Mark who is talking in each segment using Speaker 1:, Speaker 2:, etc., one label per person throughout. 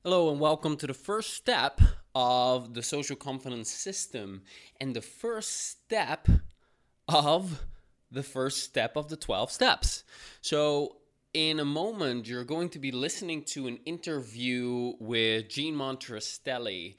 Speaker 1: Hello, and welcome to the first step of the social confidence system and the first step of the 12 steps. So, in a moment, you're going to be listening to an interview with Gene Montrestelli,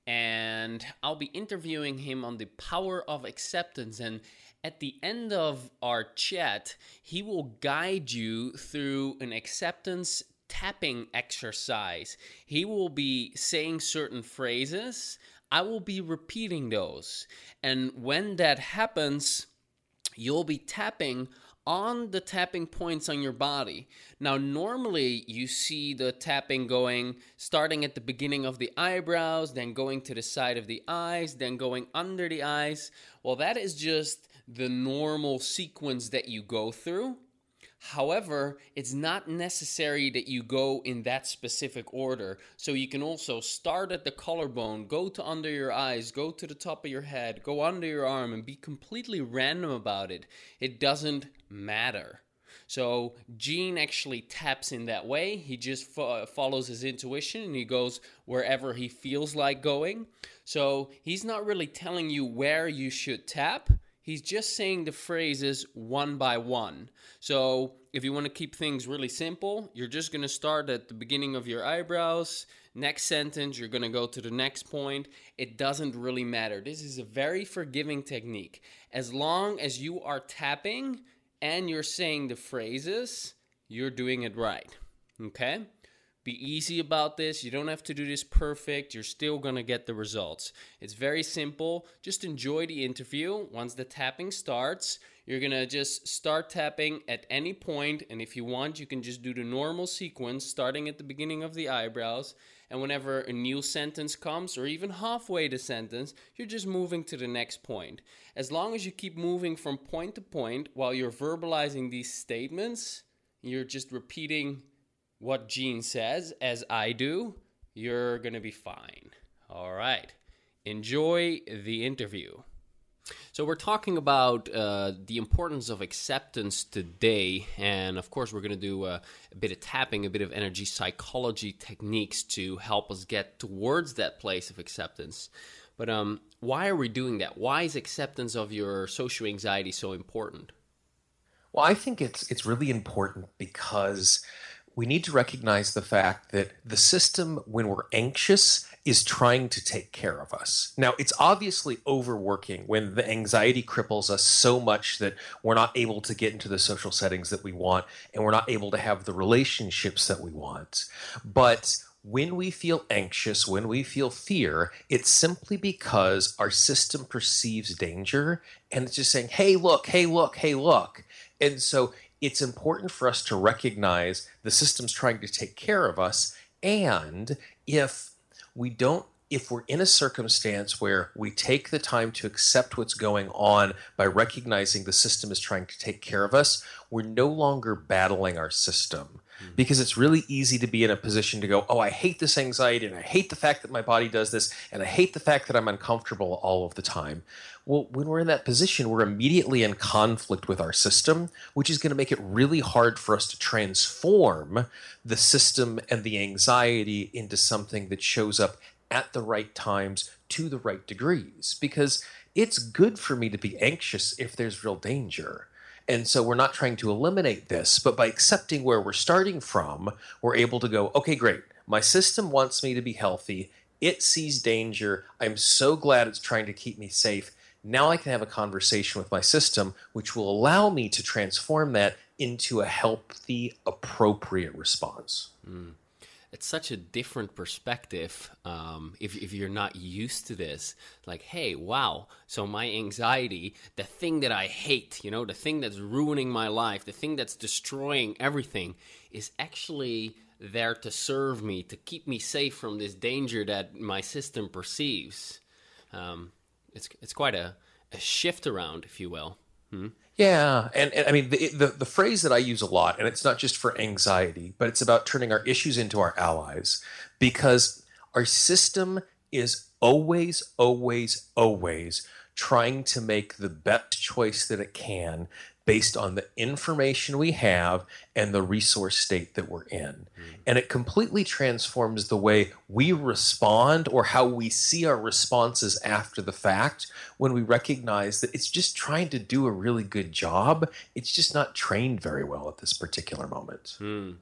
Speaker 1: and I'll be interviewing him on the power of acceptance. And at the end of our chat, he will guide you through an acceptance tapping exercise. He will be saying certain phrases. I will be repeating those. And when that happens, you'll be tapping on the tapping points on your body. Now, normally you see the tapping going, starting at the beginning of the eyebrows, then going to the side of the eyes, then going under the eyes. Well, that is just the normal sequence that you go through. However, it's not necessary that you go in that specific order. So you can also start at the collarbone, go to under your eyes, go to the top of your head, go under your arm, and be completely random about it. It doesn't matter. So Gene actually taps in that way. He just follows his intuition and he goes wherever he feels like going. So he's not really telling you where you should tap. He's just saying the phrases one by one. So if you want to keep things really simple, you're just going to start at the beginning of your eyebrows. Next sentence, you're going to go to the next point. It doesn't really matter. This is a very forgiving technique. As long as you are tapping and you're saying the phrases, you're doing it right. Okay? Be easy about this. You don't have to do this perfect. You're still going to get the results. It's very simple. Just enjoy the interview. Once the tapping starts, you're going to just start tapping at any point. And if you want, you can just do the normal sequence starting at the beginning of the eyebrows. And whenever a new sentence comes, or even halfway the sentence, you're just moving to the next point. As long as you keep moving from point to point while you're verbalizing these statements, you're just repeating what Gene says, as I do, you're going to be fine. All right. Enjoy the interview. So we're talking about the importance of acceptance today. And of course, we're going to do a bit of tapping, a bit of energy psychology techniques to help us get towards that place of acceptance. But why are we doing that? Why is acceptance of your social anxiety so important?
Speaker 2: Well, I think it's really important because we need to recognize the fact that the system, when we're anxious, is trying to take care of us. Now, it's obviously overworking when the anxiety cripples us so much that we're not able to get into the social settings that we want and we're not able to have the relationships that we want. But when we feel anxious, when we feel fear, it's simply because our system perceives danger and it's just saying, hey, look, hey, look, hey, look. And so it's important for us to recognize the system's trying to take care of us. And if we're in a circumstance where we take the time to accept what's going on by recognizing the system is trying to take care of us, we're no longer battling our system. Because it's really easy to be in a position to go, oh, I hate this anxiety and I hate the fact that my body does this and I hate the fact that I'm uncomfortable all of the time. Well, when we're in that position, we're immediately in conflict with our system, which is going to make it really hard for us to transform the system and the anxiety into something that shows up at the right times to the right degrees. Because it's good for me to be anxious if there's real danger. And so we're not trying to eliminate this, but by accepting where we're starting from, we're able to go, okay, great. My system wants me to be healthy. It sees danger. I'm so glad it's trying to keep me safe. Now I can have a conversation with my system, which will allow me to transform that into a healthy, appropriate response.
Speaker 1: It's such a different perspective if you're not used to this. Like, hey, wow, so my anxiety, the thing that I hate, the thing that's ruining my life, the thing that's destroying everything, is actually there to serve me, to keep me safe from this danger that my system perceives. It's quite a shift around, if you will.
Speaker 2: Yeah, and I mean the phrase that I use a lot, and it's not just for anxiety, but it's about turning our issues into our allies, because our system is always, always, always trying to make the best choice that it can based on the information we have and the resource state that we're in. And it completely transforms the way we respond or how we see our responses after the fact when we recognize that it's just trying to do a really good job. It's just not trained very well at this particular moment.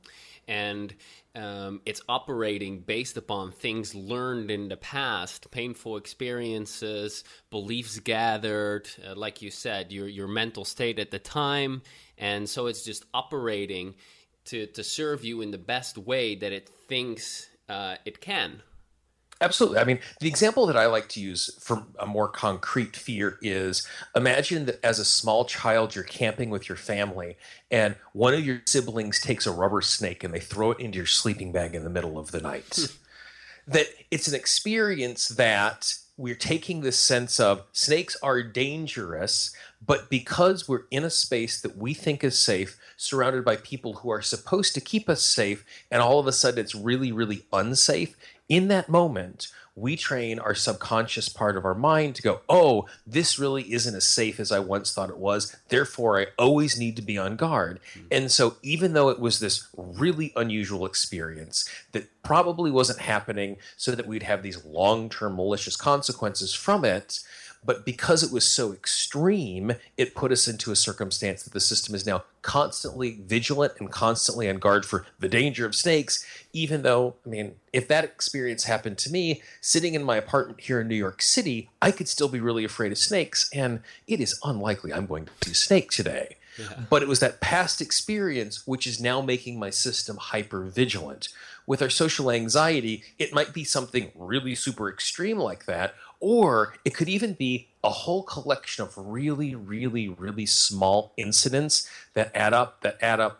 Speaker 1: And it's operating based upon things learned in the past, painful experiences, beliefs gathered, like you said, your mental state at the time. And so it's just operating to serve you in the best way that it thinks it can.
Speaker 2: Absolutely. I mean, the example that I like to use for a more concrete fear is imagine that as a small child, you're camping with your family and one of your siblings takes a rubber snake and they throw it into your sleeping bag in the middle of the night. That it's an experience that we're taking this sense of snakes are dangerous, but because we're in a space that we think is safe, surrounded by people who are supposed to keep us safe, and all of a sudden it's really, really unsafe, in that moment, we train our subconscious part of our mind to go, oh, this really isn't as safe as I once thought it was. Therefore, I always need to be on guard. And so even though it was this really unusual experience that probably wasn't happening so that we'd have these long-term malicious consequences from it, but because it was so extreme, it put us into a circumstance that the system is now constantly vigilant and constantly on guard for the danger of snakes, even though, I mean, if that experience happened to me, sitting in my apartment here in New York City, I could still be really afraid of snakes, and it is unlikely I'm going to see a snake today. Yeah. But it was that past experience which is now making my system hyper vigilant. With our social anxiety, it might be something really super extreme like that, or it could even be a whole collection of really, really, really small incidents that add up, that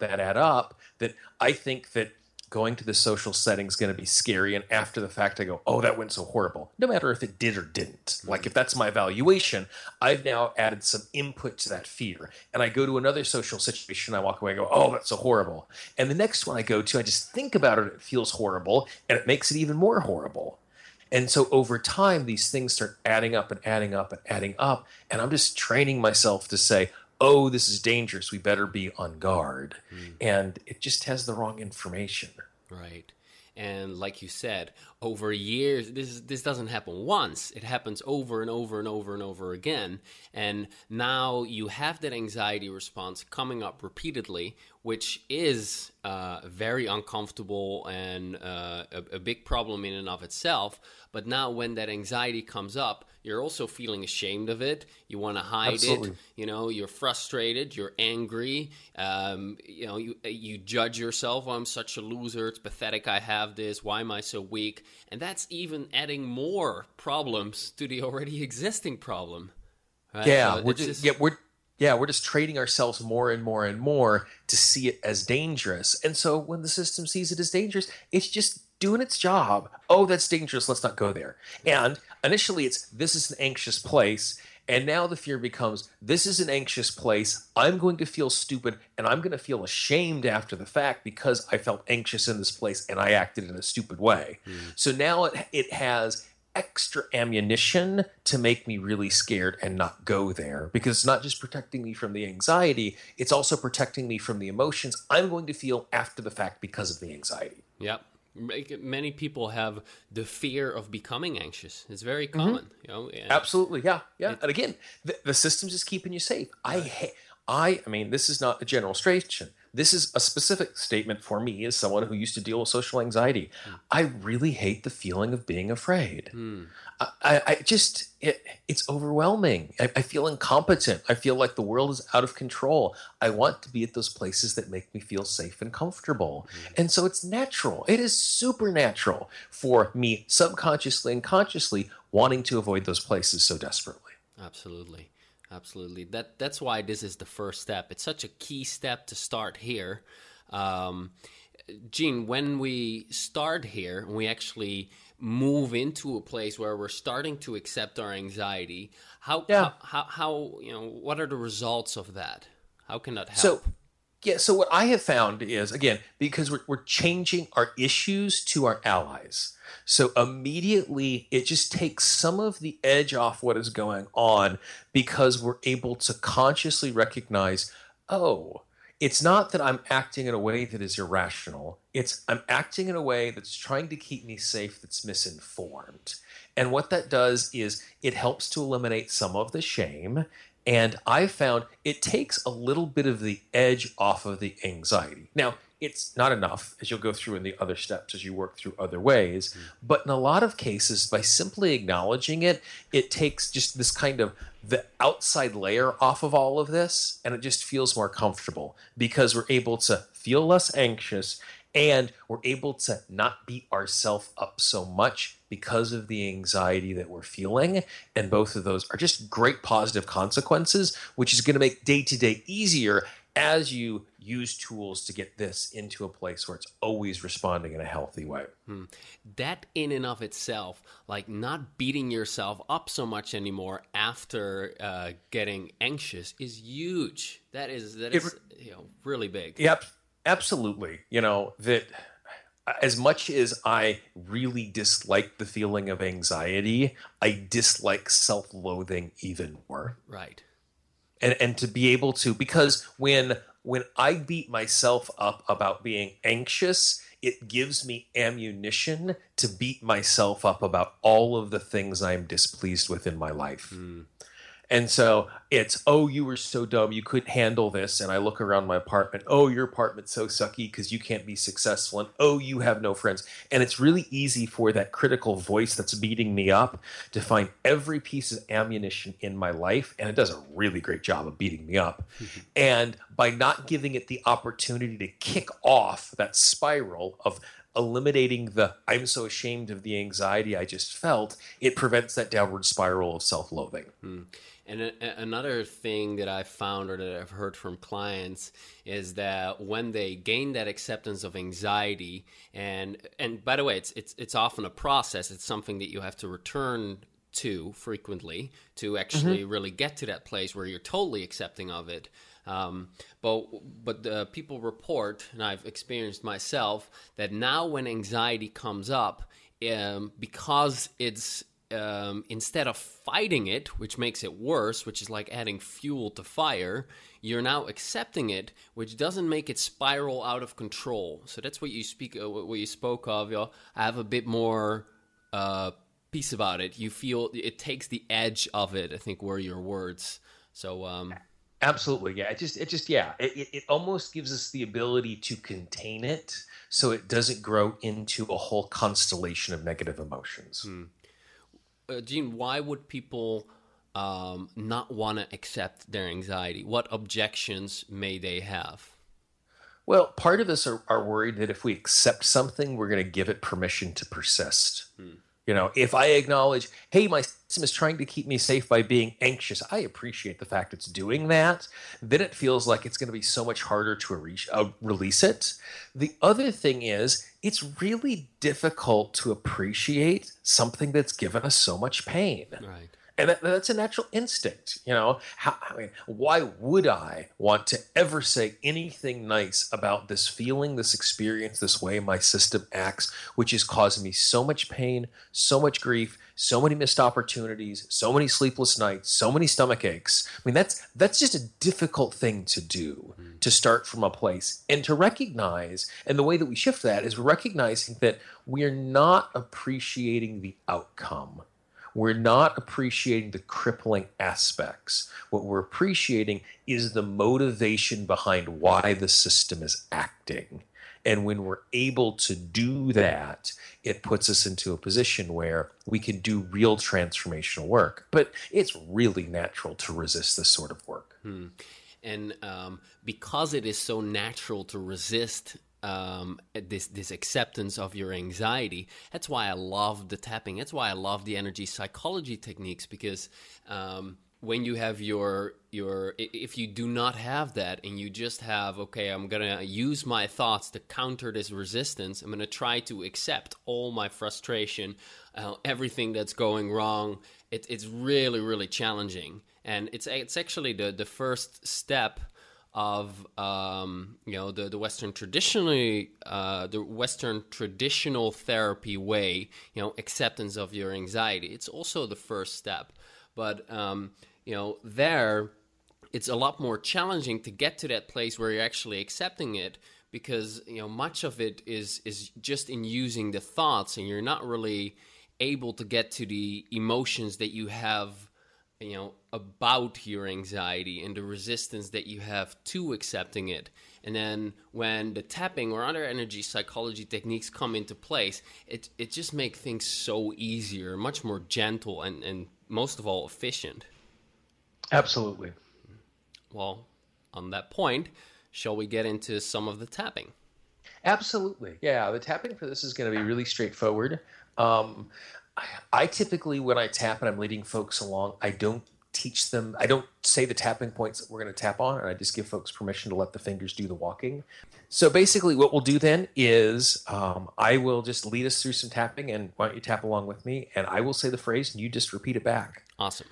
Speaker 2: I think that going to the social setting is going to be scary. And after the fact, I go, oh, that went so horrible. No matter if it did or didn't. Like if that's my evaluation, I've now added some input to that fear. And I go to another social situation, I walk away and go, oh, that's so horrible. And the next one I go to, I just think about it, it feels horrible, and it makes it even more horrible. And so over time, these things start adding up and adding up and adding up. And I'm just training myself to say, oh, this is dangerous. We better be on guard. And it just has the wrong information.
Speaker 1: Right. And like you said, over years, this doesn't happen once. It happens over and over and over and over again. And now you have that anxiety response coming up repeatedly, which is very uncomfortable and a big problem in and of itself. But now when that anxiety comes up, you're also feeling ashamed of it. You want to hide it. You know, you're frustrated. You're angry. You know, you judge yourself. Oh, I'm such a loser. It's pathetic I have this. Why am I so weak? And that's even adding more problems to the already existing problem. Right?
Speaker 2: Yeah, so we're just trading ourselves more and more and more to see it as dangerous. And so when the system sees it as dangerous, it's just doing its job. Oh, that's dangerous. Let's not go there. And initially this is an anxious place. And now the fear becomes, this is an anxious place. I'm going to feel stupid and I'm going to feel ashamed after the fact because I felt anxious in this place and I acted in a stupid way. So now it has extra ammunition to make me really scared and not go there, because it's not just protecting me from the anxiety, it's also protecting me from the emotions I'm going to feel after the fact because of the anxiety.
Speaker 1: Yep. Many people have the fear of becoming anxious. It's very common. You know?
Speaker 2: Absolutely, yeah. And again, the system's just keeping you safe. I mean, this is not a generalization. This is a specific statement for me as someone who used to deal with social anxiety. I really hate the feeling of being afraid. It's overwhelming. I feel incompetent. I feel like the world is out of control. I want to be at those places that make me feel safe and comfortable. And so it's natural. It is supernatural for me subconsciously and consciously wanting to avoid those places so desperately.
Speaker 1: Absolutely. Absolutely. That's why this is the first step. It's such a key step to start here. Gene, when we start here and we actually move into a place where we're starting to accept our anxiety, how you know, what are the results of that? How can that help?
Speaker 2: So what I have found is, again, because we're changing our issues to our allies. So immediately it just takes some of the edge off what is going on because we're able to consciously recognize, oh, it's not that I'm acting in a way that is irrational. It's I'm acting in a way that's trying to keep me safe, that's misinformed. And what that does is it helps to eliminate some of the shame. And I found it takes a little bit of the edge off of the anxiety. Now, it's not enough, as you'll go through in the other steps as you work through other ways. But in a lot of cases, by simply acknowledging it, it takes just this kind of the outside layer off of all of this, and it just feels more comfortable because we're able to feel less anxious and we're able to not beat ourselves up so much because of the anxiety that we're feeling. And both of those are just great positive consequences, which is going to make day to day easier as you use tools to get this into a place where it's always responding in a healthy way.
Speaker 1: That in and of itself, like not beating yourself up so much anymore after getting anxious, is huge. That is really big.
Speaker 2: Yep, absolutely. That as much as I really dislike the feeling of anxiety, I dislike self-loathing even more.
Speaker 1: Right.
Speaker 2: And to be able to, because when I beat myself up about being anxious, it gives me ammunition to beat myself up about all of the things I'm displeased with in my life. And so it's, oh, you were so dumb, you couldn't handle this. And I look around my apartment, oh, your apartment's so sucky because you can't be successful. And oh, you have no friends. And it's really easy for that critical voice that's beating me up to find every piece of ammunition in my life. And it does a really great job of beating me up. And by not giving it the opportunity to kick off that spiral of eliminating the I'm so ashamed of the anxiety I just felt, it prevents that downward spiral of self-loathing.
Speaker 1: And another thing that I've found or that I've heard from clients is that when they gain that acceptance of anxiety, and by the way, it's often a process. It's something that you have to return to frequently to actually really get to that place where you're totally accepting of it. But people report, and I've experienced myself, that now when anxiety comes up, because it's instead of fighting it, which makes it worse, which is like adding fuel to fire, you're now accepting it, which doesn't make it spiral out of control. So that's what you spoke of. I have a bit more peace about it. You feel it takes the edge of it, I think were your words. So
Speaker 2: absolutely, yeah. It almost gives us the ability to contain it so it doesn't grow into a whole constellation of negative emotions.
Speaker 1: Gene, why would people not want to accept their anxiety? What objections may they have?
Speaker 2: Well, part of us are worried that if we accept something, we're going to give it permission to persist. If I acknowledge, hey, my system is trying to keep me safe by being anxious, I appreciate the fact it's doing that, then it feels like it's going to be so much harder to release it. The other thing is, it's really difficult to appreciate something that's given us so much pain.
Speaker 1: Right.
Speaker 2: And that's a natural instinct, why would I want to ever say anything nice about this feeling, this experience, this way my system acts, which is causing me so much pain, so much grief, so many missed opportunities, so many sleepless nights, so many stomach aches. That's just a difficult thing to do, to start from a place and to recognize. And the way that we shift that is recognizing that we're not appreciating the outcome. We're not appreciating the crippling aspects. What we're appreciating is the motivation behind why the system is acting. And when we're able to do that, it puts us into a position where we can do real transformational work. But it's really natural to resist this sort of work.
Speaker 1: And because it is so natural to resist this acceptance of your anxiety, that's why I love the tapping. That's why I love the energy psychology techniques, because when you have if you do not have that and you just have, okay, I'm going to use my thoughts to counter this resistance. I'm going to try to accept all my frustration, everything that's going wrong. It's really, really challenging. And it's actually the first step of the Western traditional therapy way, acceptance of your anxiety. It's also the first step, but there it's a lot more challenging to get to that place where you're actually accepting it, because much of it is just in using the thoughts, and you're not really able to get to the emotions that you have about your anxiety and the resistance that you have to accepting it. And then when the tapping or other energy psychology techniques come into place, it just makes things so easier, much more gentle, and most of all efficient.
Speaker 2: Absolutely.
Speaker 1: Well, on that point, shall we get into some of the tapping?
Speaker 2: Absolutely. Yeah, the tapping for this is going to be really straightforward. I typically, when I tap and I'm leading folks along, I don't teach them, I don't say the tapping points that we're going to tap on, and I just give folks permission to let the fingers do the walking. So basically what we'll do then is I will just lead us through some tapping, and why don't you tap along with me, and I will say the phrase and you just repeat it back.
Speaker 1: Awesome.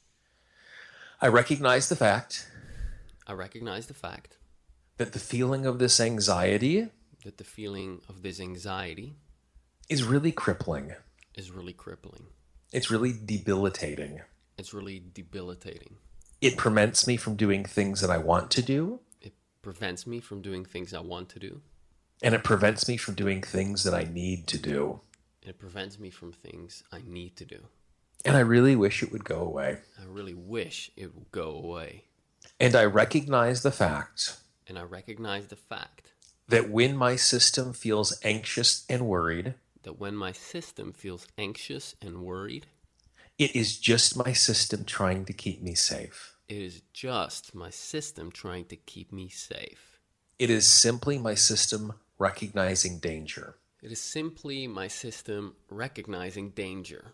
Speaker 2: I recognize the fact.
Speaker 1: I recognize the fact.
Speaker 2: That the feeling of this anxiety.
Speaker 1: That the feeling of this anxiety.
Speaker 2: Is really crippling.
Speaker 1: Is really crippling.
Speaker 2: It's really debilitating.
Speaker 1: It's really debilitating.
Speaker 2: It prevents me from doing things that I want to do.
Speaker 1: It prevents me from doing things I want to do.
Speaker 2: And it prevents me from doing things that I need to do.
Speaker 1: It prevents me from things I need to do.
Speaker 2: And I really wish it would go away.
Speaker 1: I really wish it would go away.
Speaker 2: And I recognize the fact.
Speaker 1: And I recognize the fact.
Speaker 2: That when my system feels anxious and worried.
Speaker 1: That when my system feels anxious and worried.
Speaker 2: It is just my system trying to keep me safe.
Speaker 1: It is just my system trying to keep me safe.
Speaker 2: It is simply my system recognizing danger.
Speaker 1: It is simply my system recognizing danger.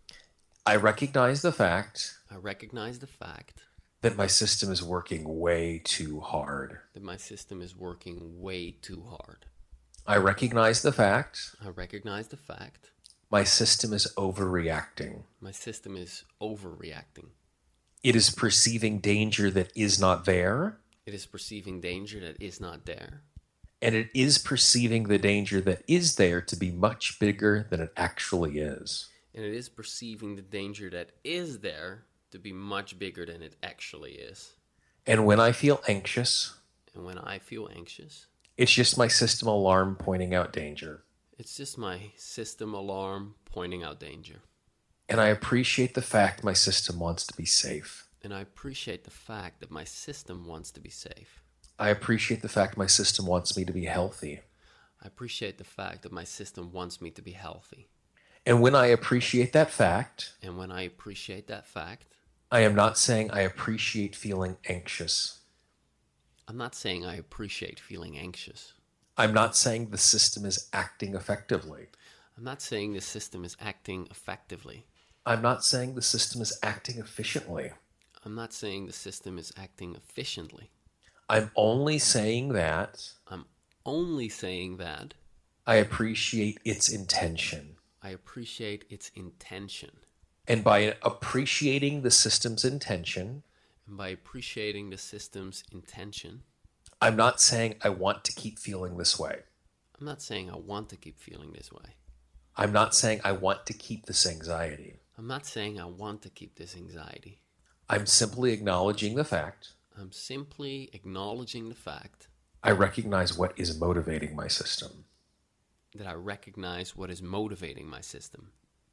Speaker 2: I recognize the fact.
Speaker 1: I recognize the fact.
Speaker 2: That my system is working way too hard.
Speaker 1: That my system is working way too hard.
Speaker 2: I recognize the fact.
Speaker 1: I recognize the fact.
Speaker 2: My system is overreacting.
Speaker 1: My system is overreacting.
Speaker 2: It is perceiving danger that is not there.
Speaker 1: It is perceiving danger that is not there.
Speaker 2: And it is perceiving the danger that is there to be much bigger than it actually is.
Speaker 1: And it is perceiving the danger that is there to be much bigger than it actually is.
Speaker 2: And when I feel anxious.
Speaker 1: And when I feel anxious.
Speaker 2: It's just my system alarm pointing out danger.
Speaker 1: It's just my system alarm pointing out danger.
Speaker 2: And I appreciate the fact my system wants to be safe.
Speaker 1: And I appreciate the fact that my system wants to be safe.
Speaker 2: I appreciate the fact my system wants me to be healthy.
Speaker 1: I appreciate the fact that my system wants me to be healthy.
Speaker 2: And when I appreciate that fact.
Speaker 1: And when I appreciate that fact.
Speaker 2: I am not saying I appreciate feeling anxious.
Speaker 1: I'm not saying I appreciate feeling anxious.
Speaker 2: I'm not saying the system is acting effectively.
Speaker 1: I'm not saying the system is acting effectively.
Speaker 2: I'm not saying the system is acting efficiently.
Speaker 1: I'm not saying the system is acting efficiently.
Speaker 2: I'm only saying that.
Speaker 1: I'm only saying that.
Speaker 2: I appreciate its intention.
Speaker 1: I appreciate its intention.
Speaker 2: And by appreciating the system's intention.
Speaker 1: And by appreciating the system's intention.
Speaker 2: I'm not saying I want to keep feeling this way.
Speaker 1: I'm not saying I want to keep feeling this way.
Speaker 2: I'm not saying I want to keep this anxiety.
Speaker 1: I'm not saying I want to keep this anxiety.
Speaker 2: I'm simply acknowledging the fact.
Speaker 1: I'm simply acknowledging the fact.
Speaker 2: I recognize what is motivating my system.
Speaker 1: That I recognize what is motivating my system.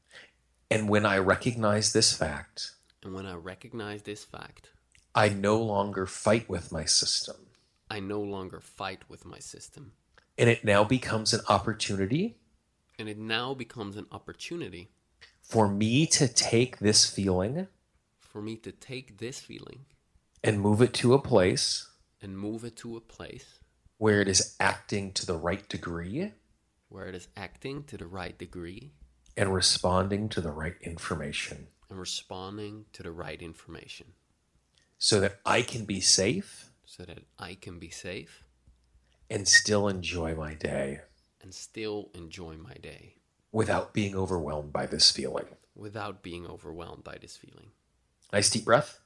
Speaker 2: And when I recognize this fact.
Speaker 1: And when I recognize this fact.
Speaker 2: I no longer fight with my system.
Speaker 1: I no longer fight with my system.
Speaker 2: And it now becomes an opportunity.
Speaker 1: And it now becomes an opportunity.
Speaker 2: For me to take this feeling.
Speaker 1: For me to take this feeling.
Speaker 2: And move it to a place.
Speaker 1: And move it to a place.
Speaker 2: Where it is acting to the right degree.
Speaker 1: Where it is acting to the right degree.
Speaker 2: And responding to the right information.
Speaker 1: And responding to the right information.
Speaker 2: So that I can be safe.
Speaker 1: So that I can be safe.
Speaker 2: And still enjoy my day.
Speaker 1: And still enjoy my day.
Speaker 2: Without being overwhelmed by this feeling.
Speaker 1: Without being overwhelmed by this feeling.
Speaker 2: Nice deep breath.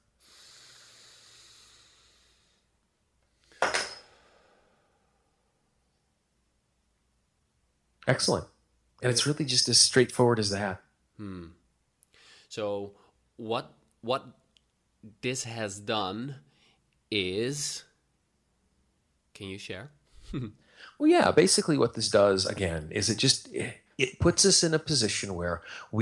Speaker 2: Excellent. And it's really just as straightforward as that.
Speaker 1: So what this has done is, can you share?
Speaker 2: Well, yeah, basically what this does, again, is it puts us in a position where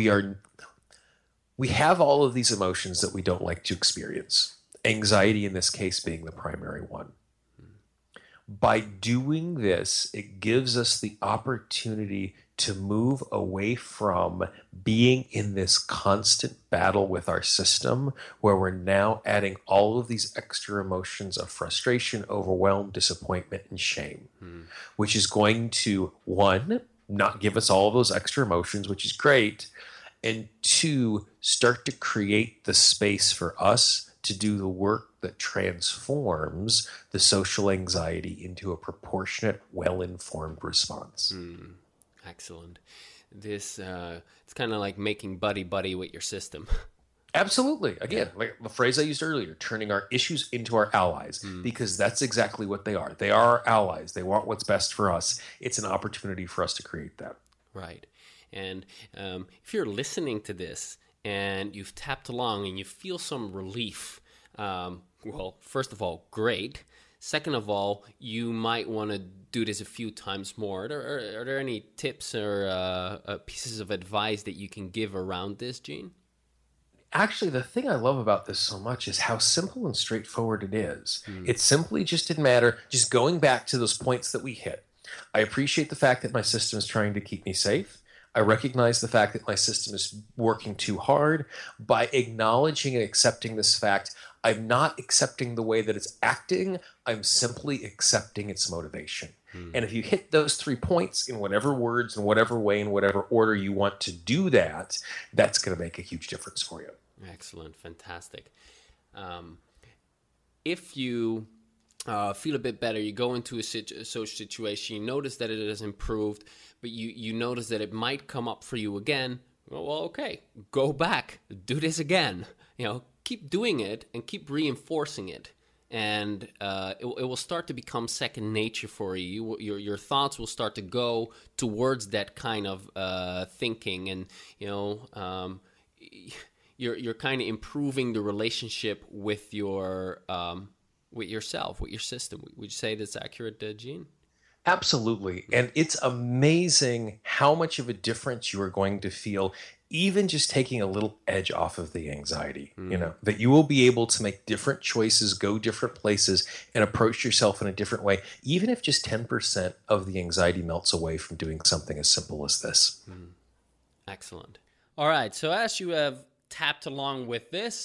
Speaker 2: we have all of these emotions that we don't like to experience. Anxiety, in this case, being the primary one. By doing this, it gives us the opportunity to move away from being in this constant battle with our system, where we're now adding all of these extra emotions of frustration, overwhelm, disappointment, and shame, which is going to, one, not give us all of those extra emotions, which is great, and two, start to create the space for us to do the work that transforms the social anxiety into a proportionate, well-informed response.
Speaker 1: Excellent. This it's kind of like making buddy-buddy with your system.
Speaker 2: Absolutely. Again, like the phrase I used earlier, turning our issues into our allies, because that's exactly what they are. They are our allies. They want what's best for us. It's an opportunity for us to create that.
Speaker 1: Right. And if you're listening to this and you've tapped along and you feel some relief, well, first of all, great. Second of all, you might want to do this a few times more. Are there any tips or pieces of advice that you can give around this, Gene?
Speaker 2: Actually, the thing I love about this so much is how simple and straightforward it is. It simply just didn't matter, just going back to those points that we hit. I appreciate the fact that my system is trying to keep me safe. I recognize the fact that my system is working too hard. By acknowledging and accepting this fact, I'm not accepting the way that it's acting. I'm simply accepting its motivation. And if you hit those 3 points in whatever words, in whatever way, in whatever order you want to do that, that's going to make a huge difference for you.
Speaker 1: Excellent. Fantastic. If you feel a bit better, you go into a social situation, you notice that it has improved, but you notice that it might come up for you again, well, okay, go back, do this again. Keep doing it and keep reinforcing it. And it will start to become second nature for you. Your thoughts will start to go towards that kind of thinking, and you're kind of improving the relationship with your with yourself, with your system. Would you say that's accurate, Gene?
Speaker 2: Absolutely. And it's amazing how much of a difference you are going to feel, even just taking a little edge off of the anxiety, that you will be able to make different choices, go different places, and approach yourself in a different way, even if just 10% of the anxiety melts away from doing something as simple as this.
Speaker 1: Excellent. All right. So as you have tapped along with this,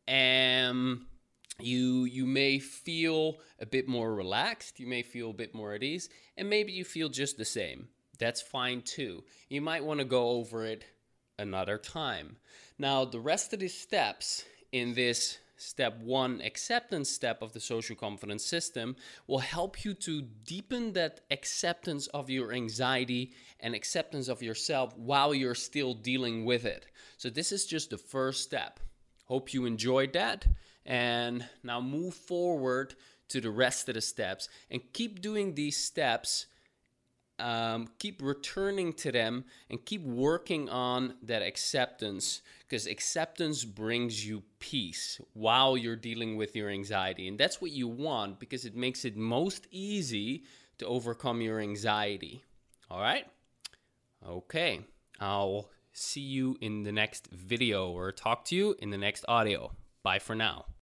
Speaker 1: you may feel a bit more relaxed, you may feel a bit more at ease, and maybe you feel just the same. That's fine too. You might want to go over it another time. Now, the rest of the steps in this step 1 acceptance step of the social confidence system will help you to deepen that acceptance of your anxiety and acceptance of yourself while you're still dealing with it. So this is just the first step. Hope you enjoyed that. And now move forward to the rest of the steps and keep doing these steps. Keep returning to them and keep working on that acceptance, because acceptance brings you peace while you're dealing with your anxiety. And that's what you want, because it makes it most easy to overcome your anxiety. All right? Okay. I'll see you in the next video, or talk to you in the next audio. Bye for now.